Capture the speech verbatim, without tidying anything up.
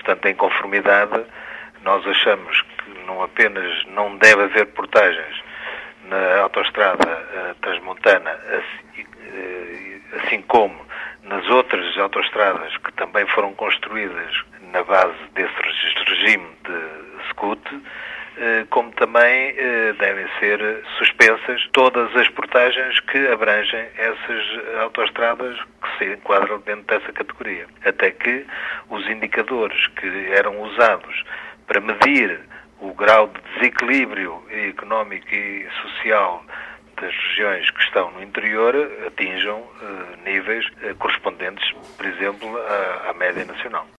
portanto, em conformidade, nós achamos que não apenas não deve haver portagens na autoestrada uh, transmontana, assim, uh, assim como nas outras autoestradas que também foram construídas na base desse regime de SCUT, uh, como também uh, devem ser suspensas todas as portagens que abrangem essas autoestradas que se enquadram dentro dessa categoria. Até que os indicadores que eram usados para medir o grau de desequilíbrio económico e social das regiões que estão no interior atinjam uh, níveis uh, correspondentes, por exemplo, à, à média nacional.